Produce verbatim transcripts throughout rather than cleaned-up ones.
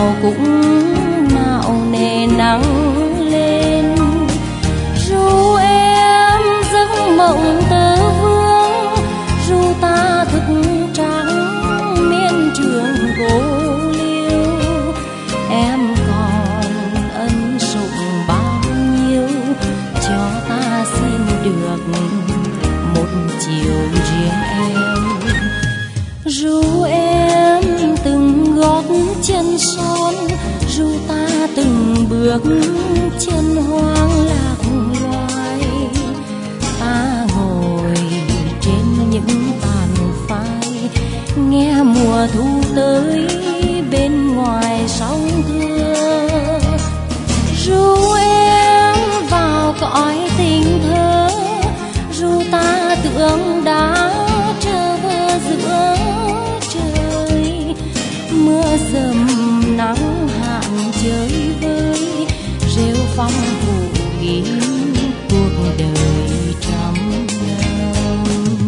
nào cũng nao nề nắng lên. Ru em giấc mộng tơ vương, ru ta thức trắng miên trường cô liêu. Em còn ân sủng bao nhiêu, cho ta xin được một chiều riêng em. Ru em từng gót chân son, ru ta từng bước chân hoang lạc loài. Ta ngồi trên những tàn phai, nghe mùa thu tới bên ngoài sóng thưa. Ru em vào cõi tình thơ, ru ta tưởng đã trở về giữa trời. Mưa dầm nắng hạn chơi vơi, rêu phong phủ kín cuộc đời trăm năm.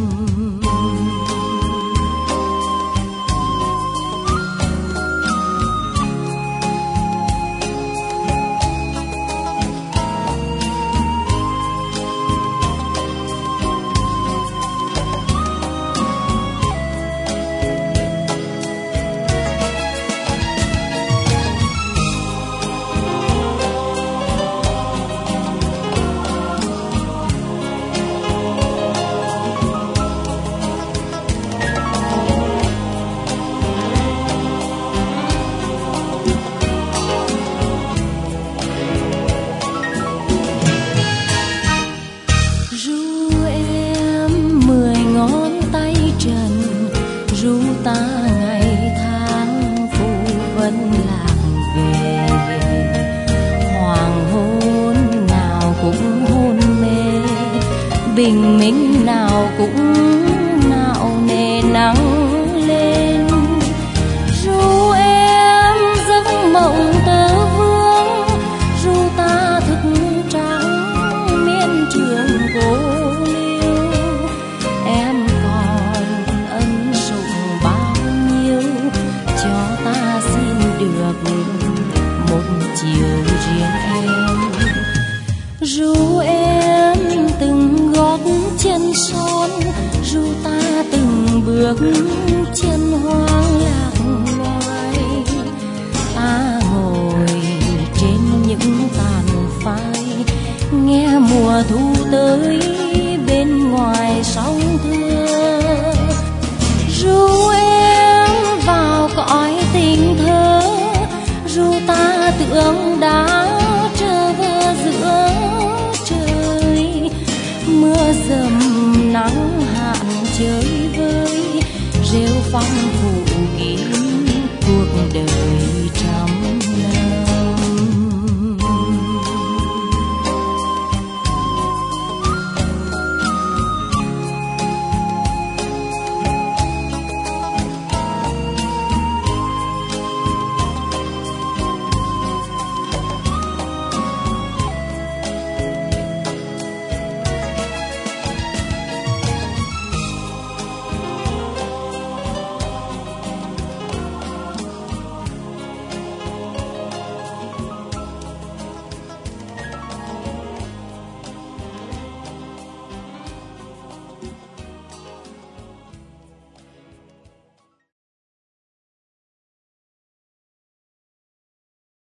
Ru ta ngày tháng phù vân lạc về, hoàng hôn nào cũng hôn mê, bình minh nào cũng nao nề nắng lên. Ru em giấc mộng tơ vương, ru ta thức trắng miên trường cô liêu. Em một chiều riêng em. Ru em từng gót chân son, ru ta từng bước chân hoang lạc loài. Ta ngồi trên những tàn phai, nghe mùa thu tới bên ngoài sóng thưa. Ru em vào cõi tình thơ, ru ta tưởng đã trở về giữa trời. Mưa dầm nắng hạn chơi vơi, rêu phong phủ